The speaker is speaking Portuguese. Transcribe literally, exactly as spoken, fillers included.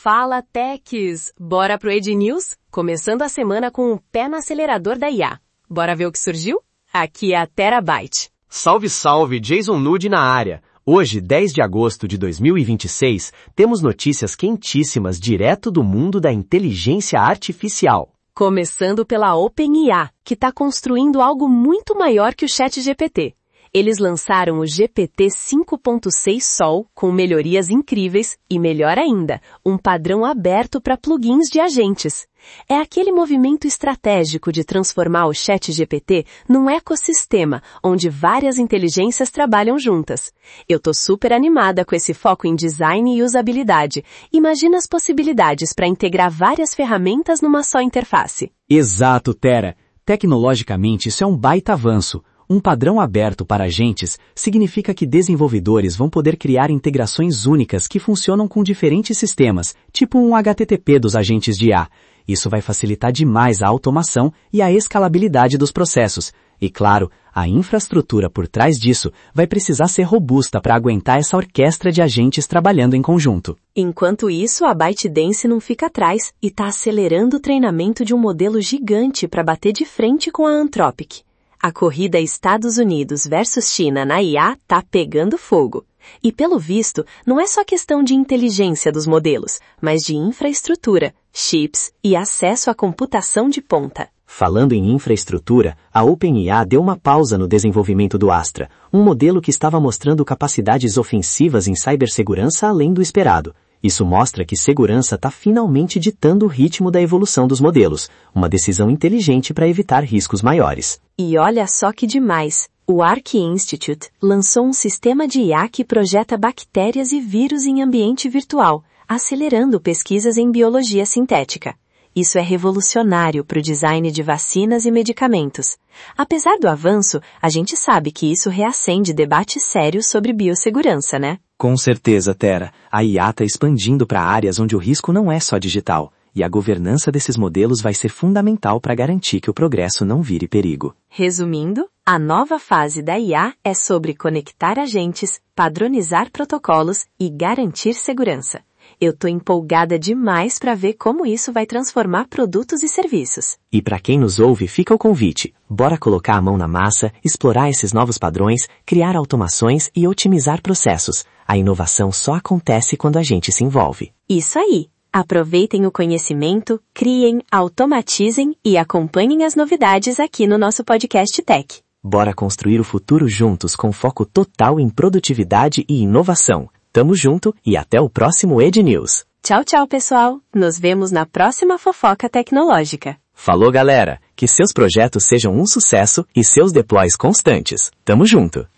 Fala, Techs! Bora pro Ed News? Começando a semana com o pé no acelerador da I A. Bora ver o que surgiu? Aqui é a Terabyte. Salve, salve! Jason Nude na área. Hoje, dez de agosto de dois mil e vinte e seis, temos notícias quentíssimas direto do mundo da inteligência artificial. Começando pela OpenIA, que está construindo algo muito maior que o ChatGPT. Eles lançaram o G P T cinco ponto seis Sol com melhorias incríveis e, melhor ainda, um padrão aberto para plugins de agentes. É aquele movimento estratégico de transformar o ChatGPT num ecossistema onde várias inteligências trabalham juntas. Eu tô super animada com esse foco em design e usabilidade. Imagina as possibilidades para integrar várias ferramentas numa só interface. Exato, Tera. Tecnologicamente, isso é um baita avanço. Um padrão aberto para agentes significa que desenvolvedores vão poder criar integrações únicas que funcionam com diferentes sistemas, tipo um H T T P dos agentes de I A. Isso vai facilitar demais a automação e a escalabilidade dos processos. E claro, a infraestrutura por trás disso vai precisar ser robusta para aguentar essa orquestra de agentes trabalhando em conjunto. Enquanto isso, a ByteDance não fica atrás e está acelerando o treinamento de um modelo gigante para bater de frente com a Anthropic. A corrida Estados Unidos versus China na I A tá pegando fogo. E pelo visto, não é só questão de inteligência dos modelos, mas de infraestrutura, chips e acesso à computação de ponta. Falando em infraestrutura, a OpenIA deu uma pausa no desenvolvimento do Astra, um modelo que estava mostrando capacidades ofensivas em cibersegurança além do esperado. Isso mostra que segurança está finalmente ditando o ritmo da evolução dos modelos, uma decisão inteligente para evitar riscos maiores. E olha só que demais! O Arc Institute lançou um sistema de I A que projeta bactérias e vírus em ambiente virtual, acelerando pesquisas em biologia sintética. Isso é revolucionário para o design de vacinas e medicamentos. Apesar do avanço, a gente sabe que isso reacende debates sérios sobre biossegurança, né? Com certeza, Tera. A I A está expandindo para áreas onde o risco não é só digital, e a governança desses modelos vai ser fundamental para garantir que o progresso não vire perigo. Resumindo, a nova fase da I A é sobre conectar agentes, padronizar protocolos e garantir segurança. Eu tô empolgada demais para ver como isso vai transformar produtos e serviços. E para quem nos ouve, fica o convite. Bora colocar a mão na massa, explorar esses novos padrões, criar automações e otimizar processos. A inovação só acontece quando a gente se envolve. Isso aí! Aproveitem o conhecimento, criem, automatizem e acompanhem as novidades aqui no nosso podcast Tech. Bora construir o futuro juntos com foco total em produtividade e inovação. Tamo junto e até o próximo Ed News. Tchau, tchau, pessoal. Nos vemos na próxima fofoca tecnológica. Falou, galera. Que seus projetos sejam um sucesso e seus deploys constantes. Tamo junto.